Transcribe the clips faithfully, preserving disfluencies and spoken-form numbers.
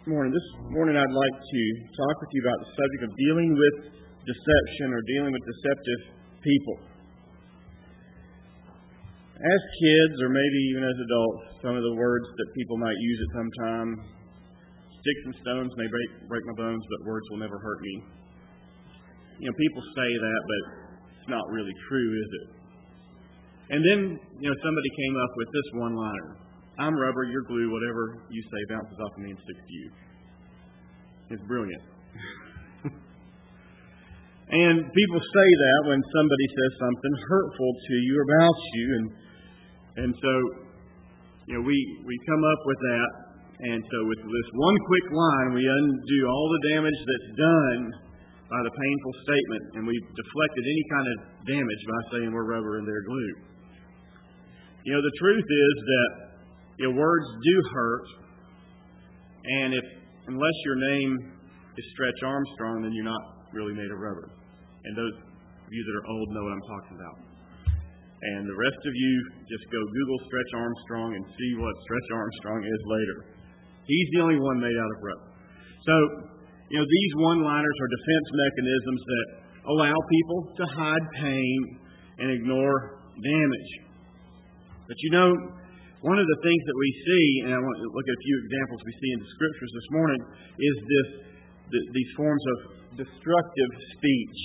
morning. This morning I'd like to talk with you about the subject of dealing with deception or dealing with deceptive people. As kids, or maybe even as adults, some of the words that people might use at some time: sticks and stones may break, break my bones, but words will never hurt me. You know, people say that, but it's not really true, is it? And then, you know, somebody came up with this one-liner: I'm rubber, you're glue, whatever you say bounces off of me and sticks to you. It's brilliant. And people say that when somebody says something hurtful to you or about you. And and so, you know, we, we come up with that. And so with this one quick line, we undo all the damage that's done by the painful statement. And we've deflected any kind of damage by saying we're rubber and they're glue. You know, the truth is that your words do hurt, and if unless your name is Stretch Armstrong, then you're not really made of rubber. And those of you that are old know what I'm talking about. And the rest of you, just go Google Stretch Armstrong and see what Stretch Armstrong is later. He's the only one made out of rubber. So, you know, these one-liners are defense mechanisms that allow people to hide pain and ignore damage. But you know, one of the things that we see, and I want to look at a few examples we see in the Scriptures this morning, is this th- these forms of destructive speech.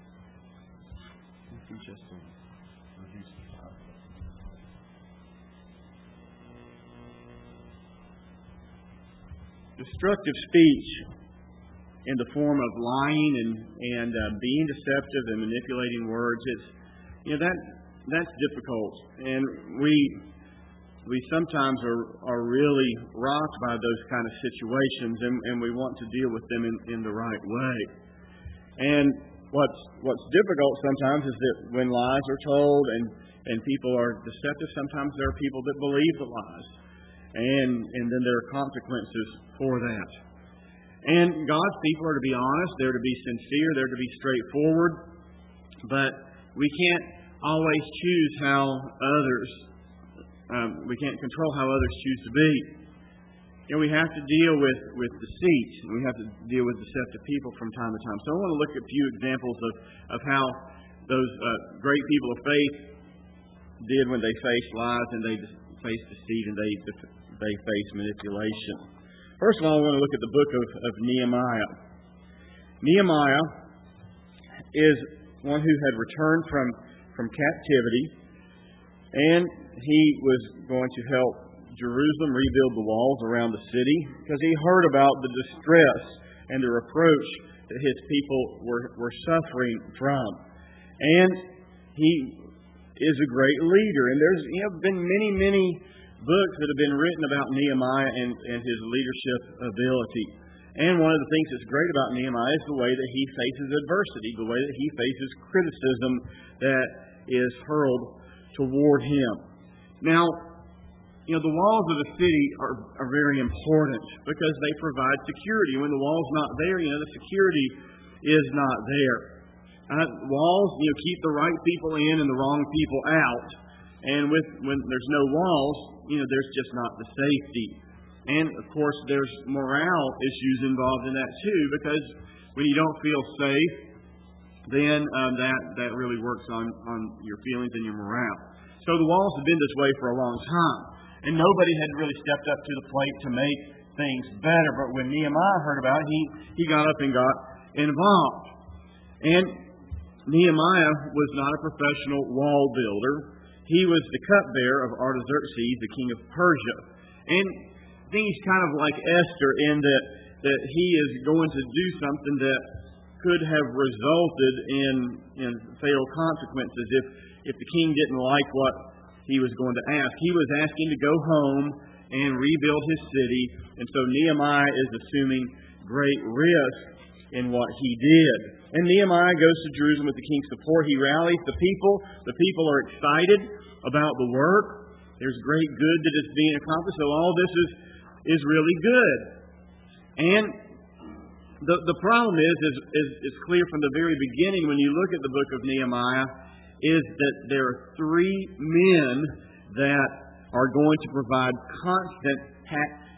Destructive speech in the form of lying and and uh, being deceptive and manipulating words. It's you know that that's difficult, and we. We sometimes are, are really rocked by those kind of situations, and, and we want to deal with them in, in the right way. And what's what's difficult sometimes is that when lies are told and, and people are deceptive, sometimes there are people that believe the lies. And, and then there are consequences for that. And God's people are to be honest, they're to be sincere, they're to be straightforward. But we can't always choose how others Um, we can't control how others choose to be. You know, we have to deal with, with deceit. And we have to deal with deceptive people from time to time. So I want to look at a few examples of, of how those uh, great people of faith did when they faced lies and they faced deceit and they they faced manipulation. First of all, I want to look at the book of, of Nehemiah. Nehemiah is one who had returned from, from captivity, and he was going to help Jerusalem rebuild the walls around the city because he heard about the distress and the reproach that his people were, were suffering from. And he is a great leader. And there's you know, been many, many books that have been written about Nehemiah and, and his leadership ability. And one of the things that's great about Nehemiah is the way that he faces adversity, the way that he faces criticism that is hurled toward him. Now, you know, the walls of the city are, are very important because they provide security. When the wall's not there, you know, the security is not there. Uh, walls, you know, keep the right people in and the wrong people out. And with when there's no walls, you know, there's just not the safety. And, of course, there's morale issues involved in that, too, because when you don't feel safe, then um, that, that really works on, on your feelings and your morale. So the walls have been this way for a long time. And nobody had really stepped up to the plate to make things better. But when Nehemiah heard about it, he, he got up and got involved. And Nehemiah was not a professional wall builder. He was the cupbearer of Artaxerxes, the king of Persia. And I think he's kind of like Esther in that, that he is going to do something that could have resulted in, in fatal consequences if, if the king didn't like what he was going to ask. He was asking to go home and rebuild his city, and so Nehemiah is assuming great risk in what he did. And Nehemiah goes to Jerusalem with the king's support. He rallies the people. The people are excited about the work. There's great good that is being accomplished, so all this is, is really good. And The the problem is, is, is, is clear from the very beginning when you look at the book of Nehemiah, is that there are three men that are going to provide constant ha-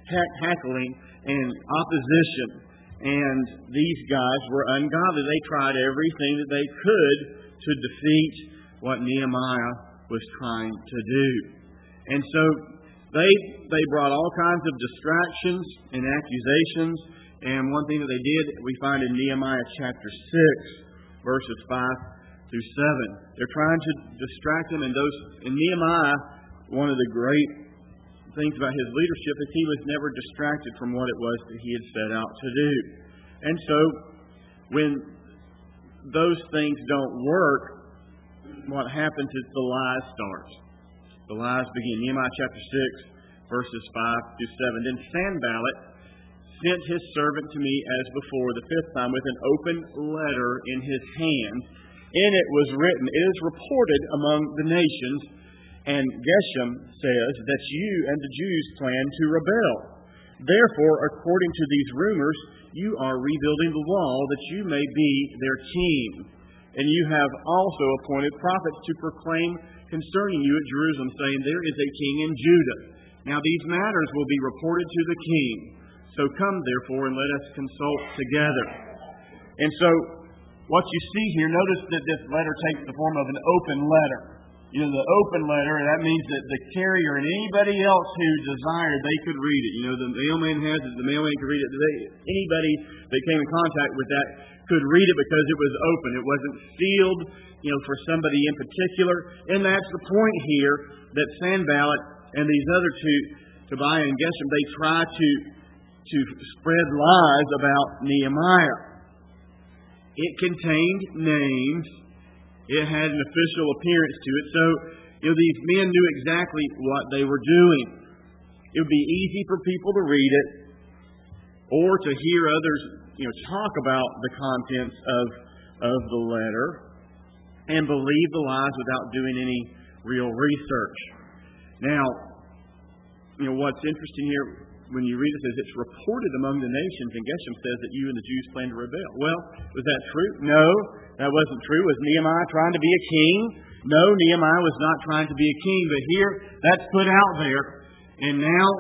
heckling and opposition. And these guys were ungodly. They tried everything that they could to defeat what Nehemiah was trying to do. And so they they brought all kinds of distractions and accusations. And one thing that they did, we find in Nehemiah chapter six, verses five through seven. They're trying to distract him. And those in Nehemiah, one of the great things about his leadership is he was never distracted from what it was that he had set out to do. And so, when those things don't work, what happens is the lies starts. The lies begin. Nehemiah chapter six, verses five through seven. Then Sanballat sent his servant to me as before, the fifth time, with an open letter in his hand. In it was written, "It is reported among the nations, and Geshem says that you and the Jews plan to rebel. Therefore, according to these rumors, you are rebuilding the wall that you may be their king. And you have also appointed prophets to proclaim concerning you at Jerusalem, saying, there is a king in Judah. Now these matters will be reported to the king. So come, therefore, and let us consult together." And so, what you see here, notice that this letter takes the form of an open letter. You know, the open letter, that means that the carrier and anybody else who desired, they could read it. You know, the mailman has it, the mailman could read it. They, anybody that came in contact with that could read it because it was open. It wasn't sealed, you know, for somebody in particular. And that's the point here, that Sanballat and these other two, Tobiah and Geshem, they try to, to spread lies about Nehemiah. It contained names. It had an official appearance to it. So, you know, these men knew exactly what they were doing. It would be easy for people to read it or to hear others, you know, talk about the contents of, of the letter and believe the lies without doing any real research. Now, you know, what's interesting here, when you read it, says it's reported among the nations, and Geshem says that you and the Jews plan to rebel. Well, was that true? No, that wasn't true. Was Nehemiah trying to be a king? No, Nehemiah was not trying to be a king. But here, that's put out there, and now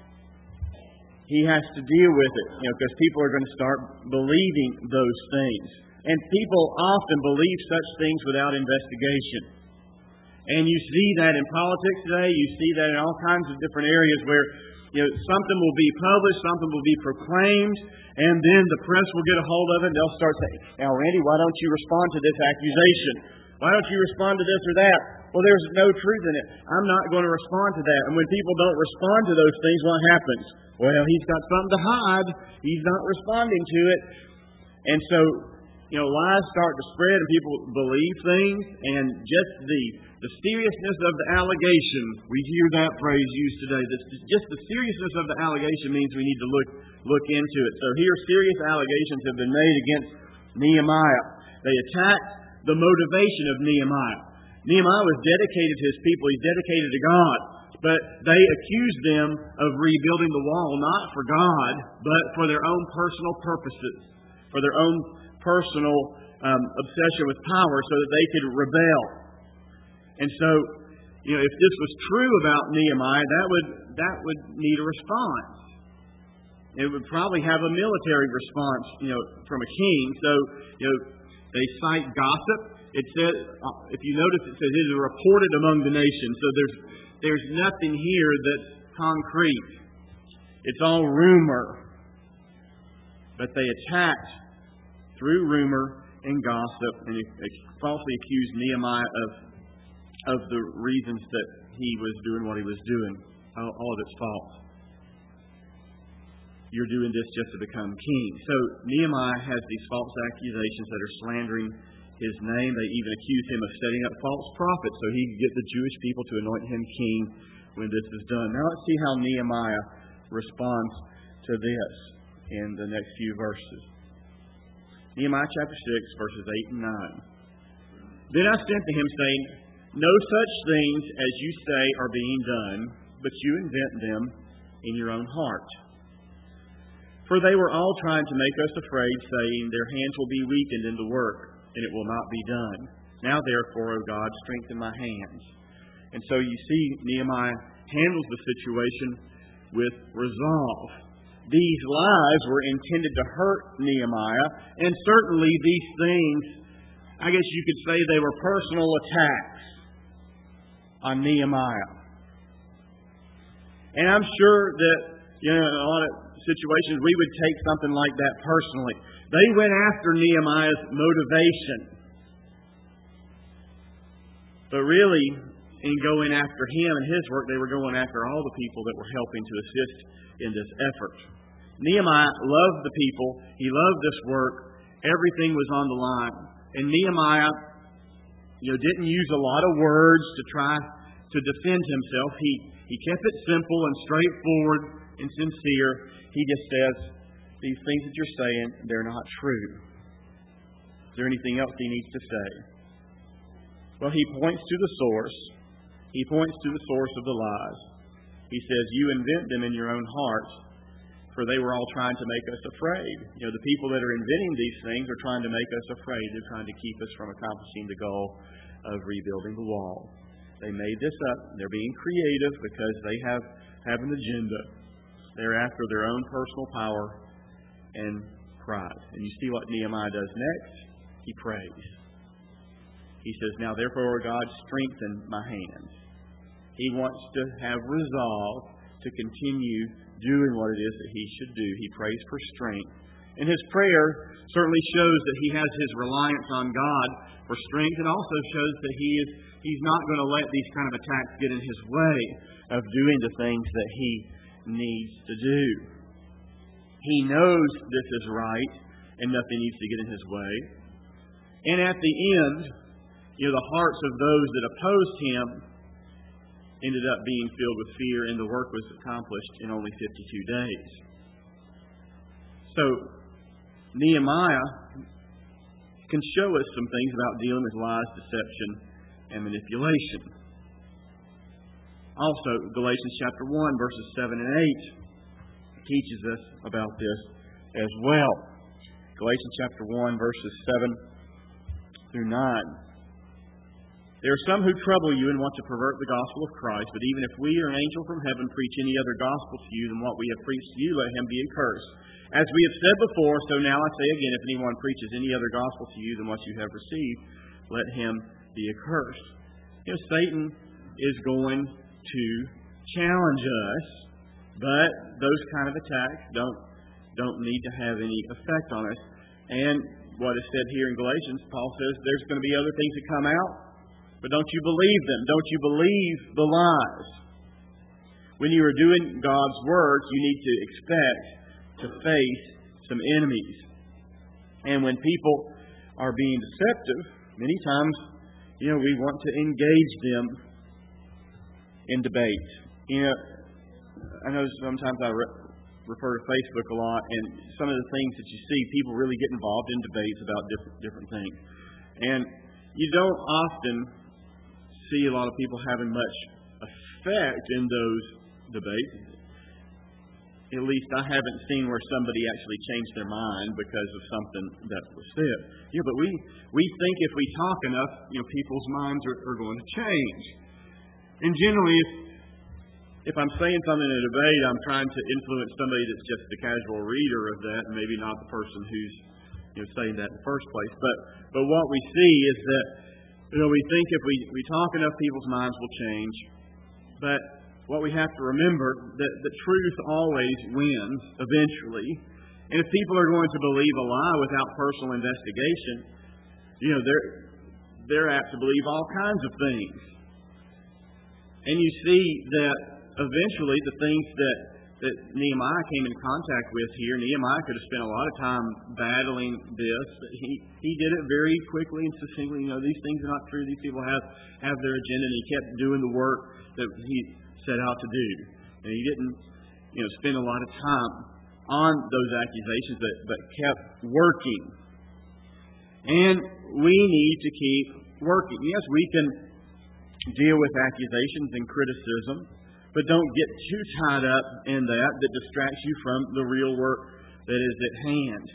he has to deal with it, you know, because people are going to start believing those things. And people often believe such things without investigation. And you see that in politics today. You see that in all kinds of different areas where, you know, something will be published, something will be proclaimed, and then the press will get a hold of it, and they'll start saying, "Now, Randy, why don't you respond to this accusation? Why don't you respond to this or that?" Well, there's no truth in it. I'm not going to respond to that. And when people don't respond to those things, what happens? Well, he's got something to hide. He's not responding to it. And so, you know, lies start to spread and people believe things, and just the the seriousness of the allegation, we hear that phrase used today, this, just the seriousness of the allegation means we need to look look into it. So here, serious allegations have been made against Nehemiah. They attacked the motivation of Nehemiah. Nehemiah was dedicated to his people. He's dedicated to God. But they accused them of rebuilding the wall, not for God, but for their own personal purposes, for their own personal um, obsession with power so that they could rebel. And so, you know, if this was true about Nehemiah, that would that would need a response. It would probably have a military response, you know, from a king. So, you know, they cite gossip. It says, if you notice, it says it is reported among the nations. So there's there's nothing here that's concrete. It's all rumor. But they attacked through rumor and gossip, and they falsely accused Nehemiah of of the reasons that he was doing what he was doing. All, all of it's false. You're doing this just to become king. So Nehemiah has these false accusations that are slandering his name. They even accuse him of setting up false prophets so he could get the Jewish people to anoint him king when this is done. Now let's see how Nehemiah responds to this in the next few verses. Nehemiah chapter six, verses eight and nine. Then I sent to him, saying, no such things as you say are being done, but you invent them in your own heart. For they were all trying to make us afraid, saying, their hands will be weakened in the work, and it will not be done. Now therefore, O God, strengthen my hands. And so you see Nehemiah handles the situation with resolve. These lies were intended to hurt Nehemiah, and certainly these things, I guess you could say they were personal attacks on Nehemiah. And I'm sure that, you know, in a lot of situations we would take something like that personally. They went after Nehemiah's motivation. But really, in going after him and his work, they were going after all the people that were helping to assist in this effort. Nehemiah loved the people. He loved this work. Everything was on the line. And Nehemiah, you know, didn't use a lot of words to try to defend himself. He he kept it simple and straightforward and sincere. He just says, these things that you're saying, they're not true. Is there anything else he needs to say? Well, he points to the source. He points to the source of the lies. He says, you invent them in your own hearts, for they were all trying to make us afraid. You know, the people that are inventing these things are trying to make us afraid. They're trying to keep us from accomplishing the goal of rebuilding the wall. They made this up. They're being creative because they have, have an agenda. They're after their own personal power and pride. And you see what Nehemiah does next? He prays. He says, now therefore, God, strengthen my hands. He wants to have resolve to continue doing what it is that he should do. He prays for strength. And his prayer certainly shows that he has his reliance on God for strength, and also shows that he is he's not going to let these kind of attacks get in his way of doing the things that he needs to do. He knows this is right and nothing needs to get in his way. And at the end, you know, the hearts of those that opposed him ended up being filled with fear, and the work was accomplished in only fifty-two days. So, Nehemiah can show us some things about dealing with lies, deception, and manipulation. Also, Galatians chapter one, verses seven and eight teaches us about this as well. Galatians chapter one, verses seven through nine. There are some who trouble you and want to pervert the gospel of Christ, but even if we or an angel from heaven preach any other gospel to you than what we have preached to you, let him be accursed. As we have said before, so now I say again, if anyone preaches any other gospel to you than what you have received, let him be accursed. You know, Satan is going to challenge us, but those kind of attacks don't don't need to have any effect on us. And what is said here in Galatians, Paul says there's going to be other things that come out, but don't you believe them. Don't you believe the lies. When you are doing God's work, you need to expect to face some enemies. And when people are being deceptive, many times, you know, we want to engage them in debate. You know, I know sometimes I re- refer to Facebook a lot, and some of the things that you see, people really get involved in debates about different different things. And you don't often see a lot of people having much effect in those debates. At least I haven't seen where somebody actually changed their mind because of something that was said. Yeah, but we we think if we talk enough, you know, people's minds are, are going to change. And generally, if if I'm saying something in a debate, I'm trying to influence somebody that's just a casual reader of that, and maybe not the person who's, you know, saying that in the first place. But but what we see is that, you know, we think if we, we talk enough, people's minds will change. But what we have to remember, that the truth always wins eventually. And if people are going to believe a lie without personal investigation, you know, they're they're apt to believe all kinds of things. And you see that eventually the things that, that Nehemiah came in contact with here, Nehemiah could have spent a lot of time battling this. But he, he did it very quickly and succinctly. You know, these things are not true. These people have, have their agenda, and he kept doing the work that he set out to do. And he didn't, you know, spend a lot of time on those accusations, but, but kept working. And we need to keep working. Yes, we can deal with accusations and criticism, but don't get too tied up in that that distracts you from the real work that is at hand.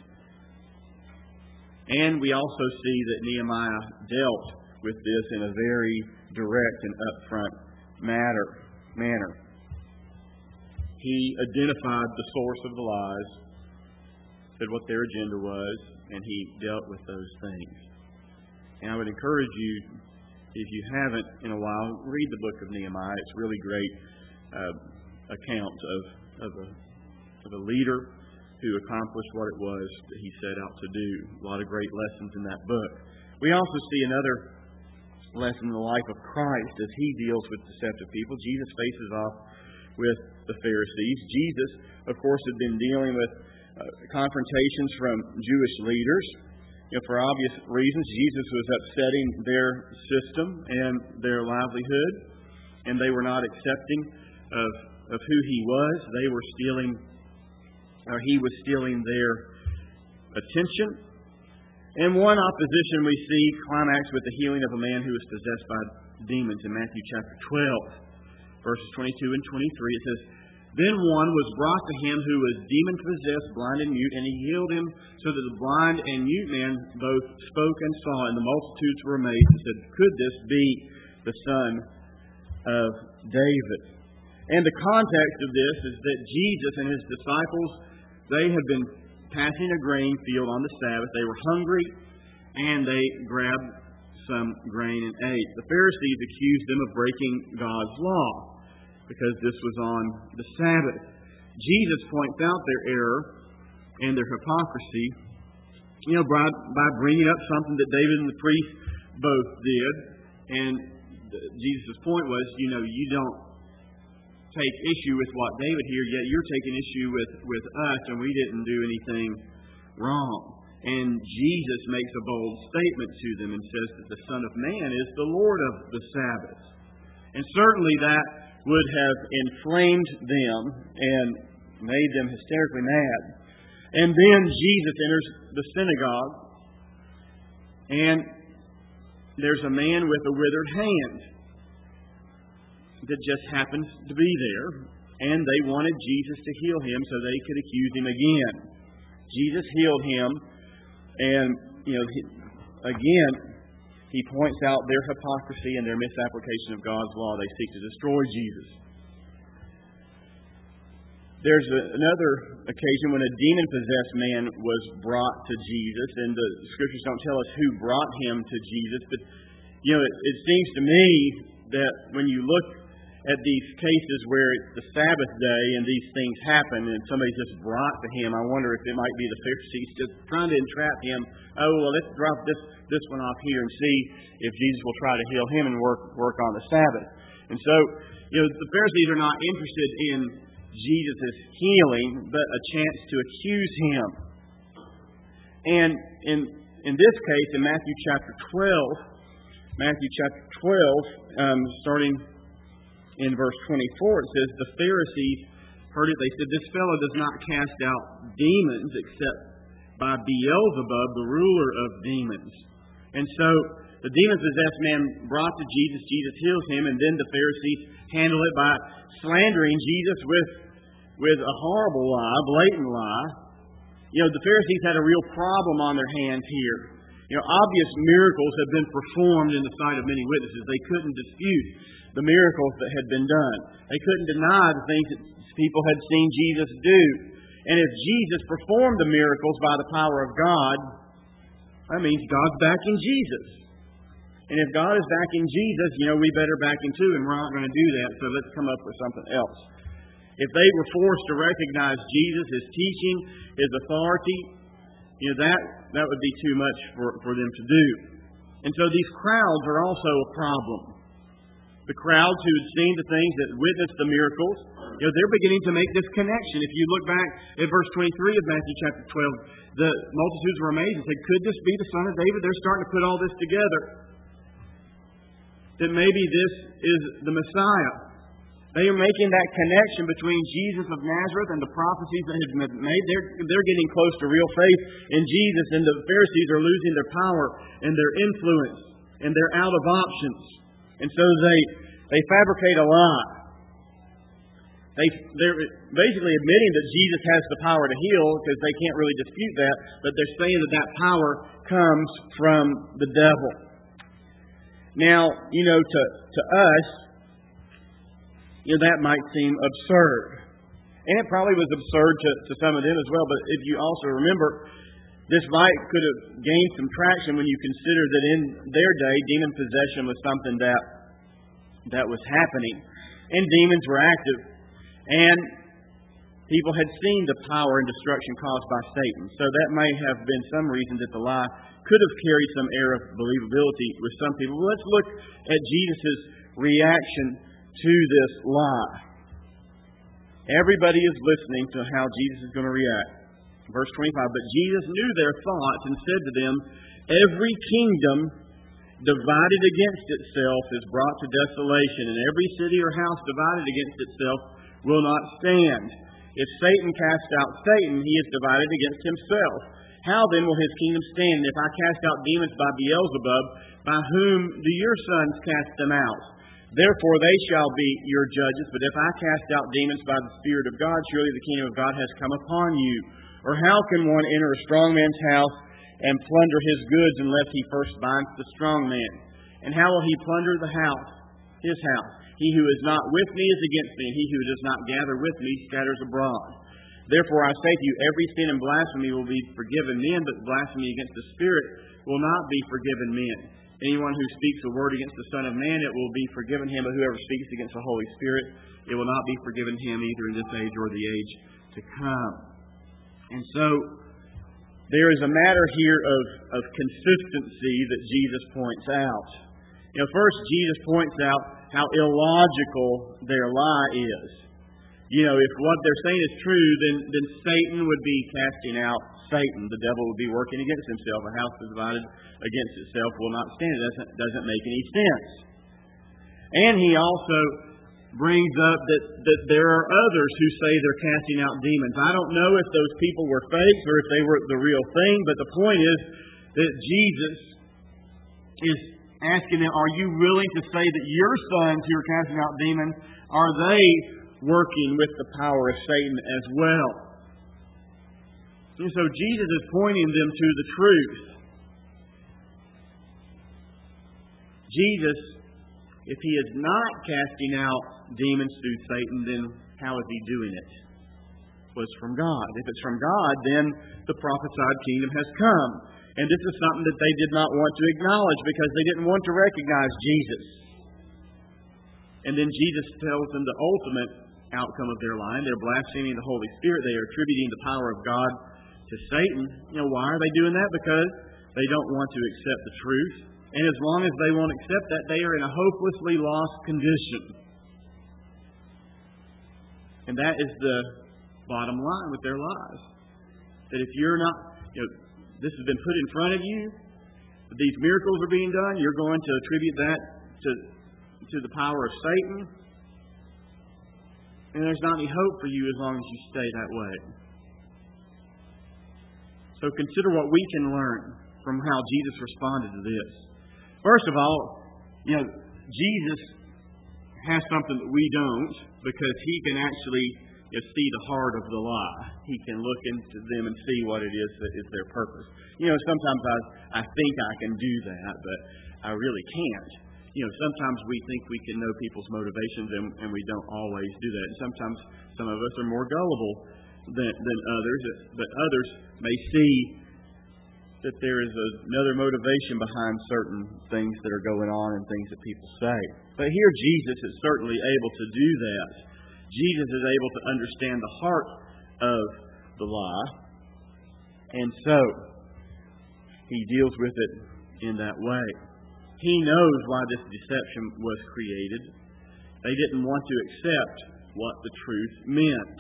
And we also see that Nehemiah dealt with this in a very direct and upfront matter. manner. He identified the source of the lies, said what their agenda was, and He dealt with those things. And I would encourage you, if you haven't in a while, read the book of Nehemiah. It's a really great uh, account of, of, a, of a leader who accomplished what it was that he set out to do. A lot of great lessons in that book. We also see another lesson in the life of Christ as He deals with deceptive people. Jesus faces off with the Pharisees. Jesus, of course, had been dealing with uh, confrontations from Jewish leaders. You know, for obvious reasons, Jesus was upsetting their system and their livelihood, and they were not accepting of, of who He was. They were stealing, or He was stealing their attention. And one opposition we see climax with the healing of a man who was possessed by demons in Matthew chapter twelve, verses twenty-two and twenty-three. It says, "Then one was brought to Him who was demon-possessed, blind and mute, and He healed him so that the blind and mute man both spoke and saw, and the multitudes were amazed and said, 'Could this be the Son of David?'" And the context of this is that Jesus and His disciples, they had been passing a grain field on the Sabbath. They were hungry, and they grabbed some grain and ate. The Pharisees accused them of breaking God's law because this was on the Sabbath. Jesus points out their error and their hypocrisy, you know, by, by bringing up something that David and the priests both did. And Jesus' point was, you know, you don't take issue with what David here, yet you're taking issue with, with us, and we didn't do anything wrong. And Jesus makes a bold statement to them and says that the Son of Man is the Lord of the Sabbath. And certainly that would have inflamed them and made them hysterically mad. And then Jesus enters the synagogue, and there's a man with a withered hand that just happens to be there, and they wanted Jesus to heal him so they could accuse him again. Jesus healed him, and you know, he, again, He points out their hypocrisy and their misapplication of God's law. They seek to destroy Jesus. There's a, another occasion when a demon-possessed man was brought to Jesus, and the Scriptures don't tell us who brought him to Jesus, but you know, it, it seems to me that when you look at these cases where it's the Sabbath day and these things happen and somebody's just brought to Him, I wonder if it might be the Pharisees just trying to entrap Him. Oh, well, let's drop this this one off here and see if Jesus will try to heal him and work work on the Sabbath. And so, you know, the Pharisees are not interested in Jesus' healing, but a chance to accuse Him. And in in this case, in Matthew chapter twelve, Matthew chapter twelve, um, starting in verse twenty-four, it says, "The Pharisees heard it. They said, 'This fellow does not cast out demons except by Beelzebub, the ruler of demons.'" And so the demon-possessed man brought to Jesus. Jesus heals him, and then the Pharisees handle it by slandering Jesus with, with a horrible lie, blatant lie. You know, the Pharisees had a real problem on their hands here. You know, obvious miracles had been performed in the sight of many witnesses. They couldn't dispute the miracles that had been done. They couldn't deny the things that people had seen Jesus do. And if Jesus performed the miracles by the power of God, that means God's backing Jesus. And if God is backing Jesus, you know, we better back Him too, and we're not going to do that, so let's come up with something else. If they were forced to recognize Jesus, His teaching, His authority, you know, that, that would be too much for, for them to do. And so these crowds are also a problem. The crowds who had seen the things, that witnessed the miracles, you know, they're beginning to make this connection. If you look back at verse twenty-three of Matthew chapter twelve, the multitudes were amazed and said, "Could this be the Son of David?" They're starting to put all this together. That maybe this is the Messiah. They are making that connection between Jesus of Nazareth and the prophecies that had been made. They're, they're getting close to real faith in Jesus, and the Pharisees are losing their power and their influence, and they're out of options. And so they they fabricate a lie. They, they're basically admitting that Jesus has the power to heal, because they can't really dispute that, but they're saying that that power comes from the devil. Now, you know, to, to us, you know, that might seem absurd. And it probably was absurd to, to some of them as well. But if you also remember, this might could have gained some traction when you consider that in their day, demon possession was something that that was happening. And demons were active. And people had seen the power and destruction caused by Satan. So that may have been some reason that the lie could have carried some air of believability with some people. Well, let's look at Jesus' reaction to this lie. Everybody is listening to how Jesus is going to react. Verse twenty-five, but Jesus knew their thoughts and said to them, every kingdom divided against itself is brought to desolation, and every city or house divided against itself will not stand. If Satan casts out Satan, he is divided against himself. How then will his kingdom stand? If I cast out demons by Beelzebub, by whom do your sons cast them out? Therefore they shall be your judges. But if I cast out demons by the Spirit of God, surely the kingdom of God has come upon you. Or how can one enter a strong man's house and plunder his goods unless he first binds the strong man? And how will he plunder the house, his house? He who is not with me is against me, and he who does not gather with me scatters abroad. Therefore I say to you, every sin and blasphemy will be forgiven men, but blasphemy against the Spirit will not be forgiven men. Anyone who speaks a word against the Son of Man, it will be forgiven him, but whoever speaks against the Holy Spirit, it will not be forgiven him either in this age or the age to come. And so, there is a matter here of, of consistency that Jesus points out. You know, first, Jesus points out how illogical their lie is. You know, if what they're saying is true, then, then Satan would be casting out Satan. The devil would be working against himself. A house divided against itself will not stand. It doesn't, doesn't make any sense. And he also brings up that, that there are others who say they're casting out demons. I don't know if those people were fakes or if they were the real thing, but the point is that Jesus is asking them, are you willing to say that your sons who are casting out demons, are they working with the power of Satan as well? And so Jesus is pointing them to the truth. Jesus, if he is not casting out demons through Satan, then how is he doing it? Well, it's from God. If it's from God, then the prophesied kingdom has come. And this is something that they did not want to acknowledge because they didn't want to recognize Jesus. And then Jesus tells them the ultimate outcome of their lying. They're blaspheming the Holy Spirit. They are attributing the power of God to Satan. You know, why are they doing that? Because they don't want to accept the truth. And as long as they won't accept that, they are in a hopelessly lost condition. And that is the bottom line with their lies. That if you're not, you know, this has been put in front of you, these miracles are being done, you're going to attribute that to, to the power of Satan. And there's not any hope for you as long as you stay that way. So consider what we can learn from how Jesus responded to this. First of all, you know, Jesus has something that we don't because he can actually, you know, see the heart of the lie. He can look into them and see what it is that is their purpose. You know, sometimes I, I think I can do that, but I really can't. You know, sometimes we think we can know people's motivations, and, and we don't always do that. And sometimes some of us are more gullible than, than others, but others may see that there is a, another motivation behind certain things that are going on and things that people say. But here Jesus is certainly able to do that. Jesus is able to understand the heart of the lie, and so he deals with it in that way. He knows why this deception was created. They didn't want to accept what the truth meant.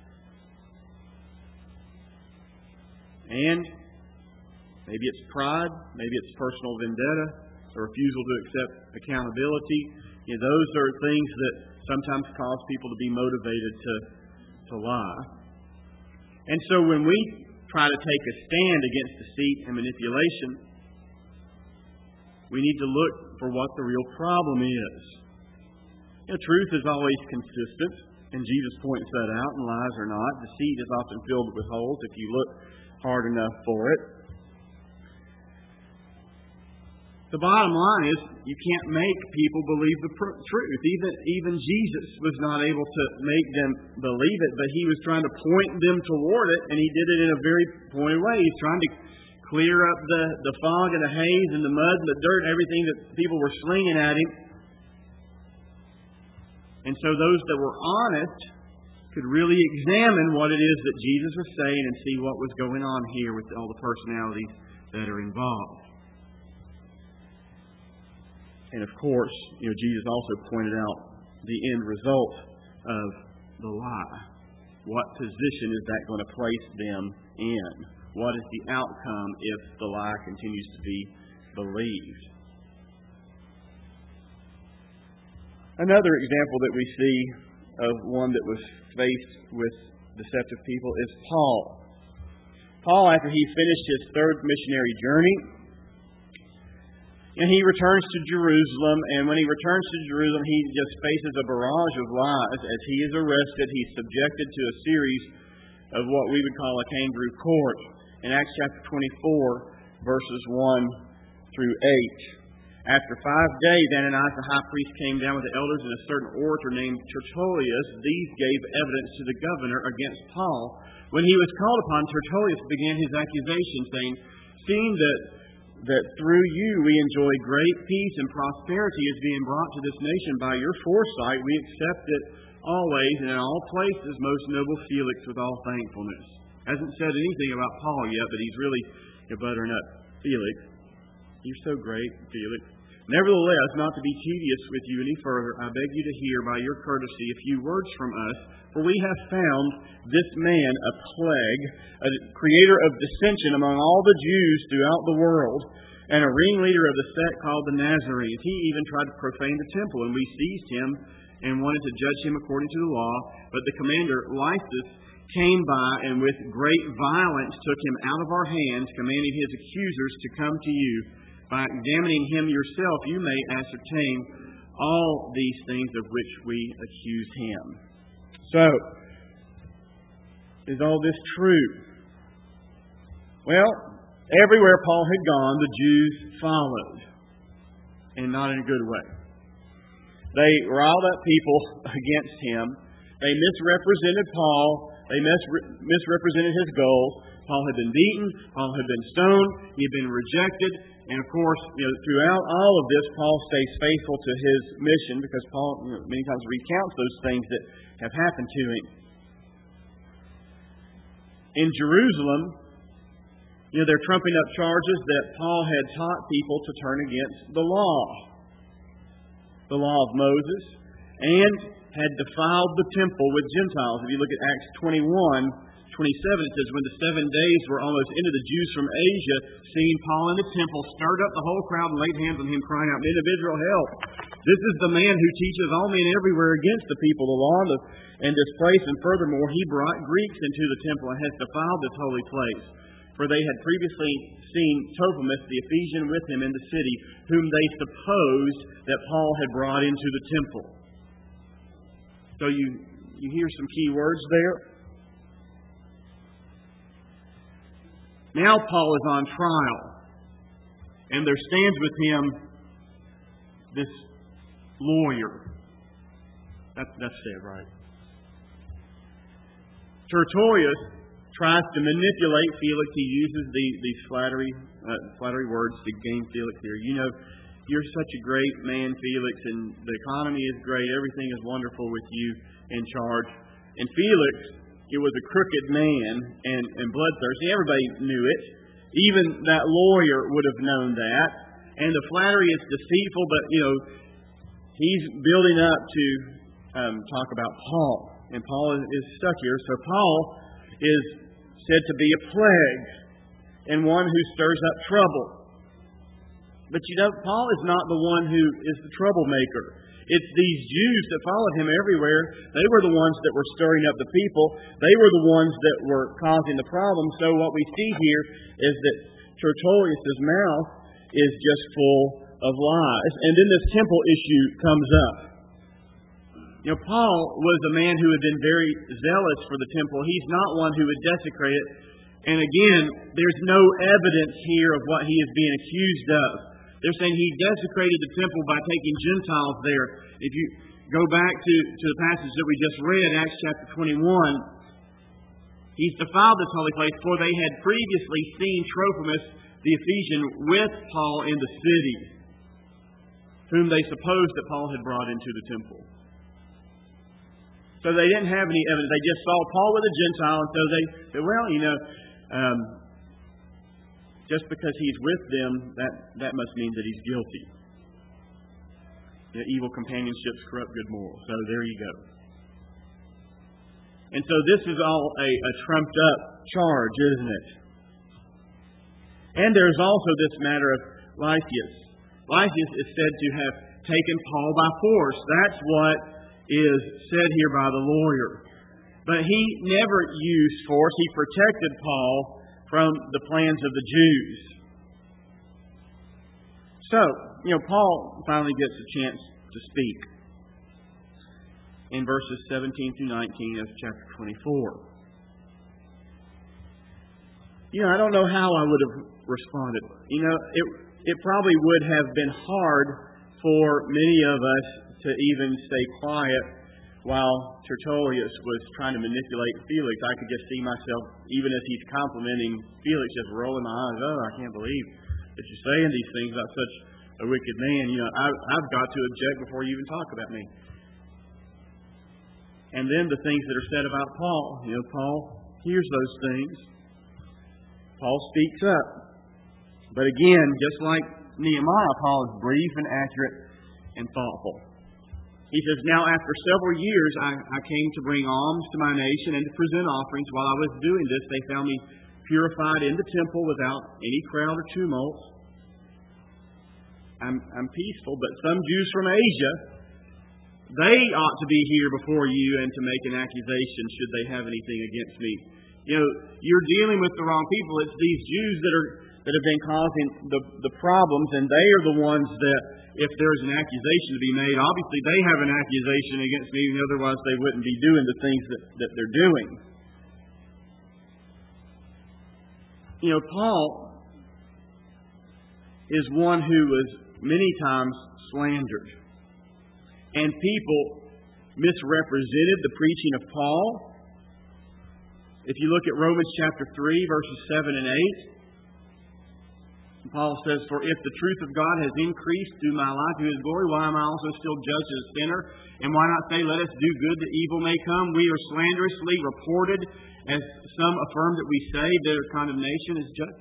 And maybe it's pride, maybe it's personal vendetta, a refusal to accept accountability. You know, those are things that sometimes cause people to be motivated to, to lie. And so when we try to take a stand against deceit and manipulation, we need to look for what the real problem is. You know, truth is always consistent, and Jesus points that out, and lies are not. Deceit is often filled with holes if you look hard enough for it. The bottom line is you can't make people believe the pr- truth. Even, even Jesus was not able to make them believe it, but He was trying to point them toward it, and He did it in a very pointed way. He's trying to clear up the, the fog and the haze and the mud and the dirt and everything that people were slinging at Him. And so those that were honest could really examine what it is that Jesus was saying and see what was going on here with all the personalities that are involved. And of course, you know, Jesus also pointed out the end result of the lie. What position is that going to place them in? What is the outcome if the lie continues to be believed? Another example that we see of one that was faced with deceptive people is Paul. Paul, after he finished his third missionary journey, and he returns to Jerusalem, and when he returns to Jerusalem, he just faces a barrage of lies. As he is arrested, he's subjected to a series of what we would call a kangaroo court. In Acts chapter twenty-four, verses one through eight. After five days, Ananias the high priest came down with the elders and a certain orator named Tertullius. These gave evidence to the governor against Paul. When he was called upon, Tertullius began his accusation, saying, "Seeing that that through you we enjoy great peace and prosperity is being brought to this nation by your foresight, we accept it always and in all places, most noble Felix, with all thankfulness." Hasn't said anything about Paul yet, but he's really buttering up Felix. "You're so great, Felix. Nevertheless, not to be tedious with you any further, I beg you to hear by your courtesy a few words from us, for we have found this man a plague, a creator of dissension among all the Jews throughout the world, and a ringleader of the sect called the Nazarenes. He even tried to profane the temple, and we seized him and wanted to judge him according to the law. But the commander, Lysias, came by and with great violence took him out of our hands, commanding his accusers to come to you. By examining him yourself, you may ascertain all these things of which we accuse him." So, is all this true? Well, everywhere Paul had gone, the Jews followed, and not in a good way. They riled up people against him. They misrepresented Paul. They misre- misrepresented his goals. Paul had been beaten. Paul had been stoned. He had been rejected. And of course, you know, throughout all of this, Paul stays faithful to his mission because Paul, you know, many times recounts those things that have happened to him. In Jerusalem, you know, they're trumping up charges that Paul had taught people to turn against the law, the law of Moses, and had defiled the temple with Gentiles. If you look at Acts twenty-one, twenty-seven, it says, "When the seven days were almost ended, the Jews from Asia, seeing Paul in the temple, stirred up the whole crowd and laid hands on him, crying out, 'Men of Israel, help! This is the man who teaches all men everywhere against the people the law and this place. And furthermore, he brought Greeks into the temple and has defiled this holy place. For they had previously seen Trophimus the Ephesian with him in the city, whom they supposed that Paul had brought into the temple.'" So you, you hear some key words there. Now Paul is on trial, and there stands with him this lawyer. That, that's it, right? Tertullius tries to manipulate Felix. He uses the, these flattery, uh, flattery words to gain Felix here. You know, you're such a great man, Felix, and the economy is great. Everything is wonderful with you in charge. And Felix, it was a crooked man and, and bloodthirsty. Everybody knew it. Even that lawyer would have known that. And the flattery is deceitful, but, you know, he's building up to um, talk about Paul. And Paul is, is stuck here. So Paul is said to be a plague and one who stirs up trouble. But you know, Paul is not the one who is the troublemaker. It's these Jews that followed him everywhere. They were the ones that were stirring up the people. They were the ones that were causing the problem. So what we see here is that Tertullius' mouth is just full of lies. And then this temple issue comes up. You know, Paul was a man who had been very zealous for the temple. He's not one who would desecrate it. And again, there's no evidence here of what he is being accused of. They're saying he desecrated the temple by taking Gentiles there. If you go back to, to the passage that we just read, Acts chapter twenty-one, he's defiled this holy place, for they had previously seen Trophimus the Ephesian with Paul in the city, whom they supposed that Paul had brought into the temple. So they didn't have any evidence. They just saw Paul with a Gentile, and so they said, well, you know, um, just because he's with them, that, that must mean that he's guilty. You know, evil companionships corrupt good morals. So there you go. And so this is all a, a trumped-up charge, isn't it? And there's also this matter of Lysias. Lysias is said to have taken Paul by force. That's what is said here by the lawyer. But he never used force. He protected Paul from the plans of the Jews. So, you know, Paul finally gets a chance to speak in verses seventeen through nineteen of chapter twenty-four. You know, I don't know how I would have responded. You know, it it probably would have been hard for many of us to even stay quiet while Tertullius was trying to manipulate Felix. I could just see myself, even as he's complimenting Felix, just rolling my eyes. Oh, I can't believe that you're saying these things about such a wicked man. You know, I, I've got to object before you even talk about me. And then the things that are said about Paul. You know, Paul hears those things. Paul speaks up. But again, just like Nehemiah, Paul is brief and accurate and thoughtful. He says, now after several years I, I came to bring alms to my nation and to present offerings. While I was doing this, they found me purified in the temple without any crowd or tumult. I'm, I'm peaceful, but some Jews from Asia, they ought to be here before you and to make an accusation should they have anything against me. You know, you're dealing with the wrong people. It's these Jews that are that have been causing the, the problems, and they are the ones that, if there's an accusation to be made, obviously they have an accusation against me, otherwise they wouldn't be doing the things that, that they're doing. You know, Paul is one who was many times slandered. And people misrepresented the preaching of Paul. If you look at Romans chapter three, verses seven and eight, Paul says, for if the truth of God has increased through my life to His glory, why am I also still judged as a sinner? And why not say, let us do good that evil may come? We are slanderously reported, as some affirm that we say, their condemnation is just.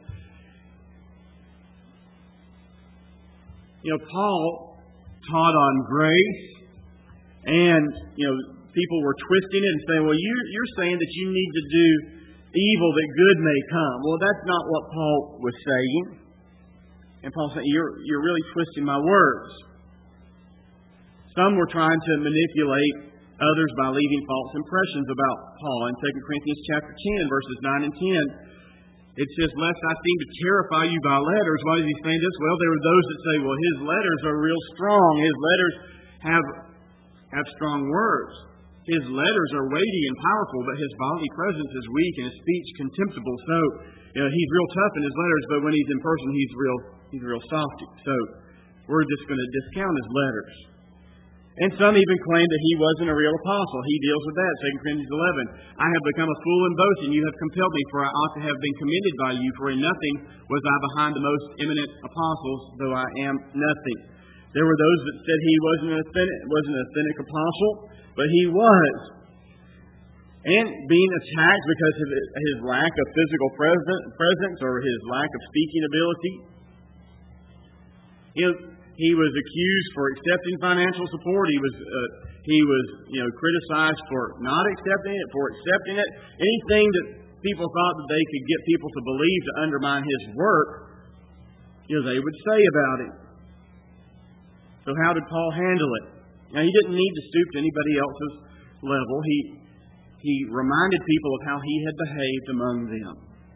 You know, Paul taught on grace, and, you know, people were twisting it and saying, well, you, you're saying that you need to do evil that good may come. Well, that's not what Paul was saying. And Paul said, you're, you're really twisting my words. Some were trying to manipulate others by leaving false impressions about Paul. In Second Corinthians chapter ten, verses nine and ten, it says, lest I seem to terrify you by letters. Why is he saying this? Well, there are those that say, well, his letters are real strong. His letters have, have strong words. His letters are weighty and powerful, but his bodily presence is weak and his speech contemptible. So, you know, he's real tough in his letters, but when he's in person, he's real he's real softy. So, we're just going to discount his letters. And some even claim that he wasn't a real apostle. He deals with that. Second Corinthians eleven. I have become a fool in boasting. You have compelled me, for I ought to have been commended by you. For in nothing was I behind the most eminent apostles, though I am nothing. There were those that said he wasn't an authentic, wasn't an authentic apostle, but he was. And being attacked because of his lack of physical presence or his lack of speaking ability. You know, he was accused for accepting financial support. He was, uh, he was, you know, criticized for not accepting it, for accepting it. Anything that people thought that they could get people to believe to undermine his work, you know, they would say about it. So how did Paul handle it? Now, he didn't need to stoop to anybody else's level. He he reminded people of how he had behaved among them.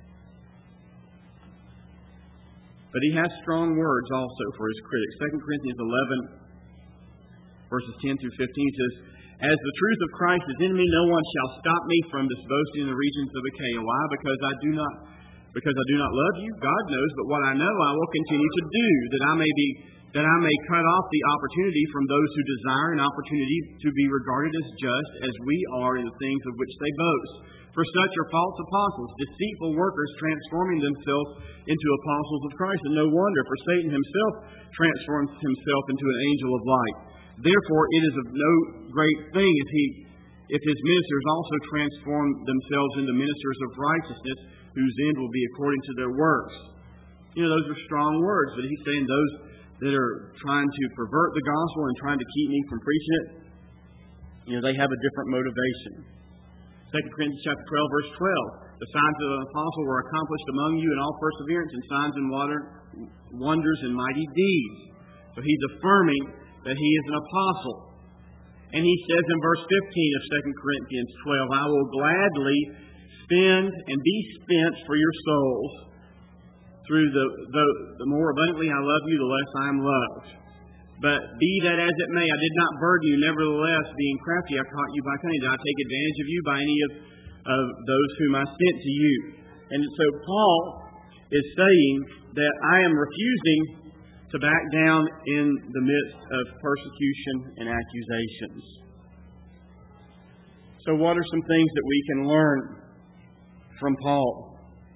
But he has strong words also for his critics. Second Corinthians eleven, verses ten through fifteen says, as the truth of Christ is in me, no one shall stop me from this boasting in the regions of Achaia. Why? Because I do not because I do not love you? God knows, but what I know I will continue to do, that I may be that I may cut off the opportunity from those who desire an opportunity to be regarded as just as we are in the things of which they boast. For such are false apostles, deceitful workers, transforming themselves into apostles of Christ. And no wonder, for Satan himself transforms himself into an angel of light. Therefore, it is of no great thing if he, if his ministers also transform themselves into ministers of righteousness, whose end will be according to their works. You know, those are strong words, but he's saying those that are trying to pervert the gospel and trying to keep me from preaching it, you know, they have a different motivation. Second Corinthians chapter twelve, verse twelve. The signs of an apostle were accomplished among you in all perseverance and signs and water, wonders and mighty deeds. So he's affirming that he is an apostle. And he says in verse fifteen of Second Corinthians twelve, I will gladly spend and be spent for your souls. Through the, the, the more abundantly I love you, the less I am loved. But be that as it may, I did not burden you. Nevertheless, being crafty, I caught you by cunning. Did I take advantage of you by any of, of those whom I sent to you? And so Paul is saying that I am refusing to back down in the midst of persecution and accusations. So what are some things that we can learn from Paul?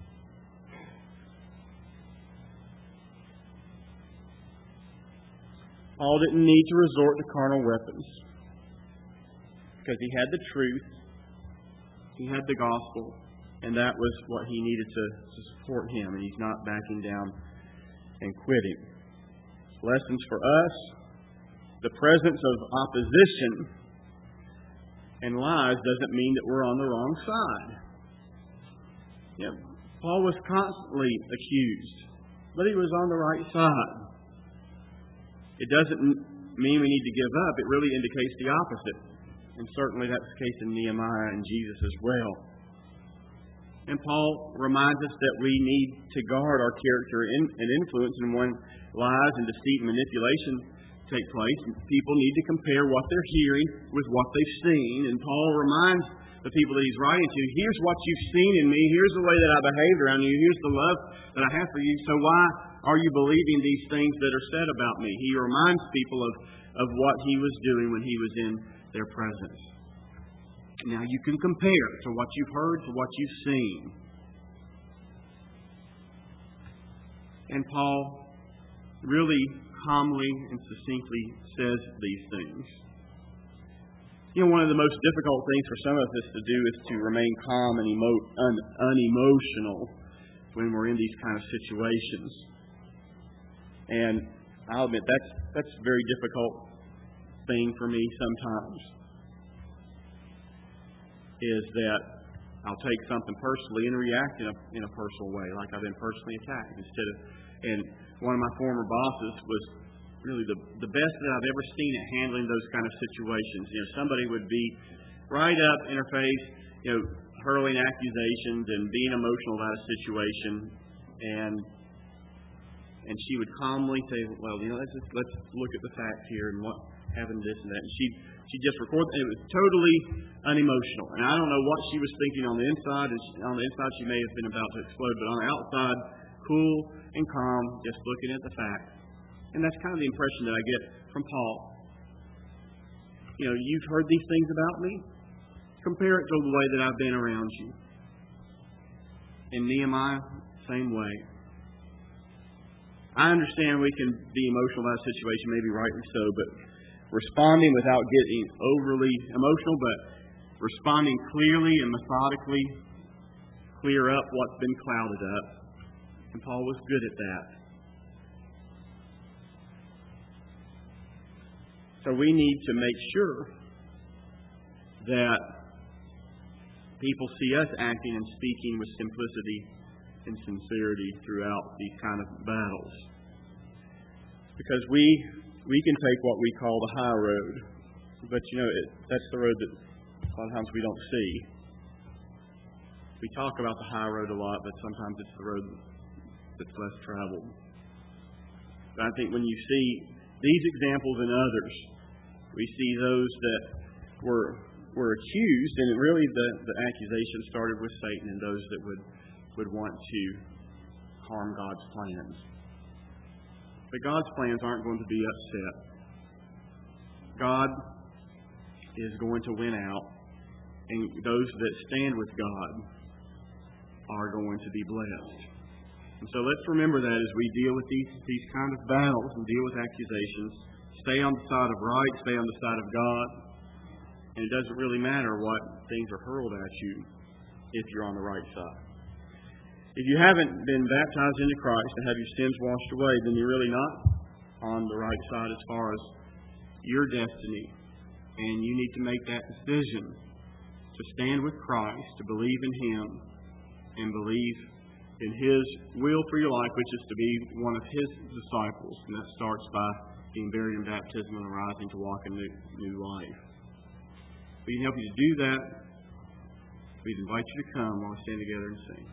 Paul didn't need to resort to carnal weapons because he had the truth, he had the gospel, and that was what he needed to, to support him, and he's not backing down and quitting. Lessons for us: the presence of opposition and lies doesn't mean that we're on the wrong side. Yeah, Paul was constantly accused, but he was on the right side. It doesn't mean we need to give up. It really indicates the opposite. And certainly that's the case in Nehemiah and Jesus as well. And Paul reminds us that we need to guard our character and influence, and when lies and deceit and manipulation take place, people need to compare what they're hearing with what they've seen. And Paul reminds the people that he's writing to, here's what you've seen in me, here's the way that I behaved around you, here's the love that I have for you, so why are you believing these things that are said about me? He reminds people of, of what he was doing when he was in their presence. Now you can compare to what you've heard to what you've seen. And Paul really calmly and succinctly says these things. You know, one of the most difficult things for some of us to do is to remain calm and emo- un- unemotional when we're in these kind of situations. And I'll admit that's that's a very difficult thing for me sometimes. Is that I'll take something personally and react in a in a personal way, like I've been personally attacked. Instead of, and one of my former bosses was really the the best that I've ever seen at handling those kind of situations. You know, somebody would be right up in her face, you know, hurling accusations and being emotional about a situation, and and she would calmly say, "Well, you know, let's just let's look at the facts here and what happened, this and that." And she she just record, and it was totally unemotional. And I don't know what she was thinking on the inside. And she, on the inside, she may have been about to explode, but on the outside, cool and calm, just looking at the facts. And that's kind of the impression that I get from Paul. You know, you've heard these things about me. Compare it to the way that I've been around you. In Nehemiah, same way. I understand we can be emotional about a situation, maybe rightly so, but responding without getting overly emotional, but responding clearly and methodically, clear up what's been clouded up. And Paul was good at that. So we need to make sure that people see us acting and speaking with simplicity and sincerity throughout these kind of battles. Because we we can take what we call the high road, but you know, it, that's the road that a lot of times we don't see. We talk about the high road a lot, but sometimes it's the road that's less traveled. But I think when you see these examples in others, we see those that were were accused, and really the, the accusation started with Satan and those that would would want to harm God's plans. But God's plans aren't going to be upset. God is going to win out, and those that stand with God are going to be blessed. And so let's remember that as we deal with these, these kind of battles and deal with accusations. Stay on the side of right, stay on the side of God. And it doesn't really matter what things are hurled at you if you're on the right side. If you haven't been baptized into Christ and have your sins washed away, then you're really not on the right side as far as your destiny. And you need to make that decision to stand with Christ, to believe in Him, and believe in His will for your life, which is to be one of His disciples. And that starts by being buried in baptism and arising to walk a new, new life. If we can help you to do that, we'd invite you to come while we stand together and sing.